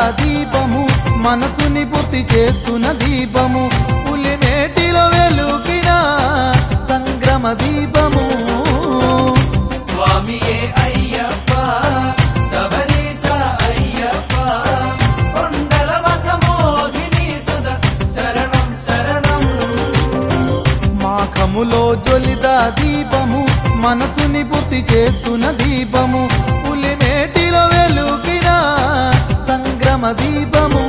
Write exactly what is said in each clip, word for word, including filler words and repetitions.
దీపము మనసుని పూర్తి చేస్తున్న దీపము పులిమేటిలో వెలుగిన సంగ్రమ దీపము స్వామియే అయ్యప్ప శబరీశ అయ్యప్ప కొండల వసమోహిని సుధ శరణం శరణం మాఘములో జ్వలిత దీపము మనసుని పూర్తి చేస్తున్న దీపము పులిమేటిలో వెలుగిన సంగ్రమ దీపము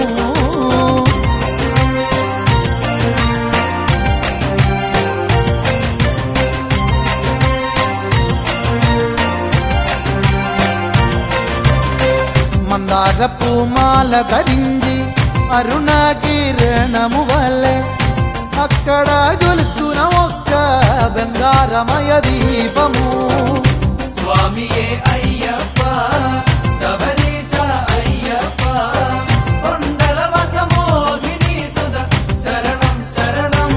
మందార పూమాల ధరించి అరుణకిరణము వల్లే అక్కడ జ్వలిస్తున్న ఒక్క బంగారమయ దీపము స్వామియే అయ్యప్ప శబరీశ అయ్యప్ప కొండల వసమోహిని సుధ శరణం శరణం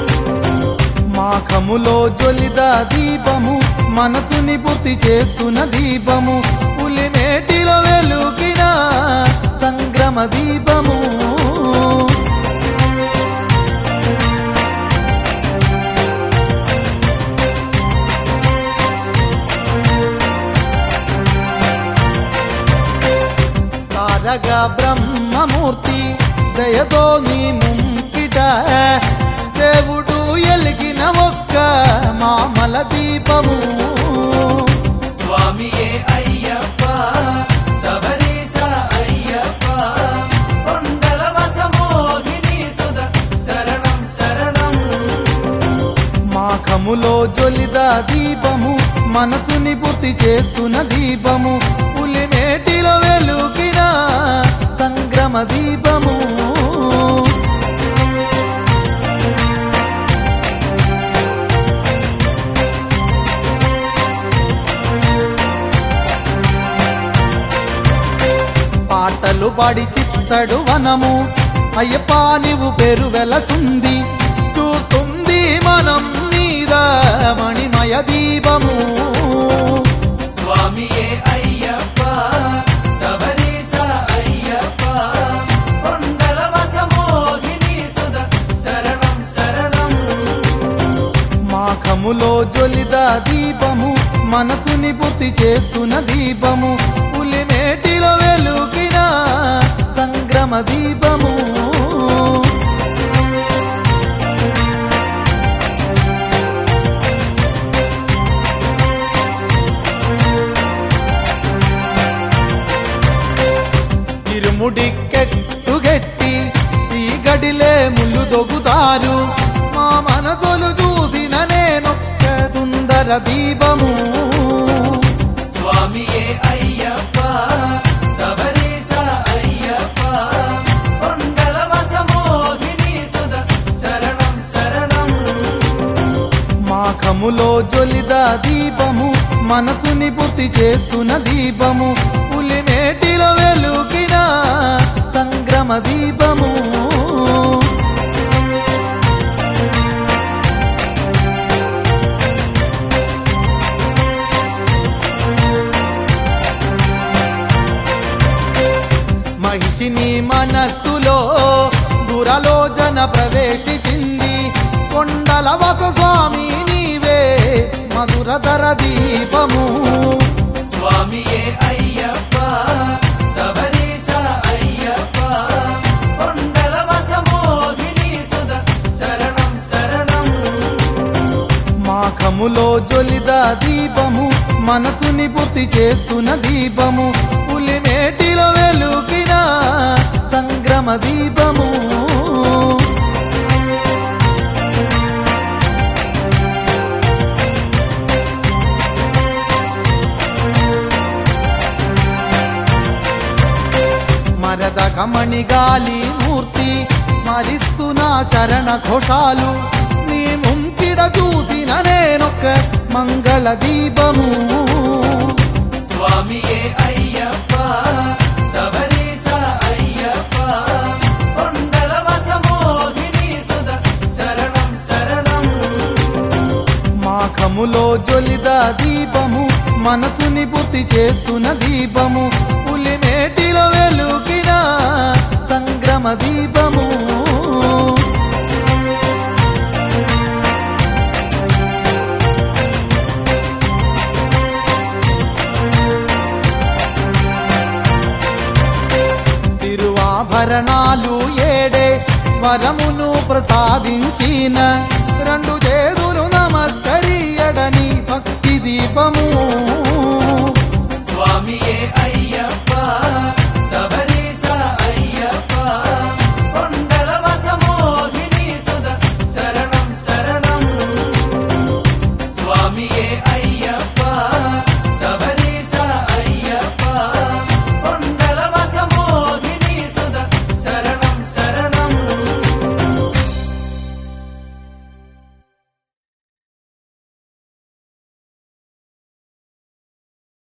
మాఘములో జ్వలిత దీపము మనసుని పూర్తి చేస్తున్న దీపము పులిమేటిలో వెలుగిన సంగ్రమ దీపము తారగా బ్రహ్మమూర్తి దయతో నీ ముంకిట దేవుడు ఎలిగిన ఒక్క మామల దీపము స్వామియే అయ్యప్ప శబరీశ అయ్యప్ప కొండల వసమోహిని సుధ శరణం శరణం మాఘములో జ్వలిత దీపము మనసుని పూర్తి చేస్తున్న దీపము పులిమేటిలో వెలుగిన సంగ్రమ దీపము పాటలు పాడి చిత్తడు వనము అయ్యప్ప నీవు పేరు వెలసుంది చూస్తుంది మనం మీద మణిమయ దీపము స్వామియే అయ్యప్ప శబరీశ అయ్యప్ప కొండల వసమోహిని సుధ శరణం శరణం మాఘములో జ్వలిత దీపము మనసుని పూర్తి చేస్తున్న దీపము పులిమేటిలో వెలుగిన సంగ్రమ దీపము ఇరుముడి కెట్టుగెట్టి చీగడిలే ముళ్ళు దొగుతారు మా మనసులు చూసిన నేనొక్క సుందర దీపము స్వామియే అయ్యప్ప శబరీశ అయ్యప్ప కొండల వసమోహిని సుధ శరణం శరణం మాఘములో జ్వలిత దీపము మనసుని పూర్తి చేస్తున్న దీపము పులిమేటిలో వెలుగిన సంగ్రమ దీపము మహిషిని మనస్సులో దురలోచన ప్రవేశించింది కొండల వస స్వామి నీవే మధురధర దీపము స్వామియే అయ్యప్ప శబరీశ అయ్యప్ప కొండల వసమోహిని సుధ శరణం శరణం మాఘములో జ్వలిత దీపము మనసుని పూర్తి చేస్తున్న దీపము పులిమేటిలో వెలుగిన సంగ్రమ దీపము మరద కమణి గాలి మూర్తి స్మరిస్తున్న శరణ ఘోషాలు నీ ముంకిడ చూసిన నేనొక్క మంగళ దీపము స్వామియే అయ్యప్ప శబరీశ అయ్యప్ప కొండల వసమోహిని సుధ శరణం శరణం మాఘములో జ్వలిత దీపము మనసుని పూర్తి చేస్తున్న దీపము పులిమేటి మేనిలో వెలుగిన సంగ్రమ దీపము తిరువాభరణాలు ఏడే వరమును ప్రసాదించిన రెండు చేతులు నమస్కరియడని భక్తి దీపము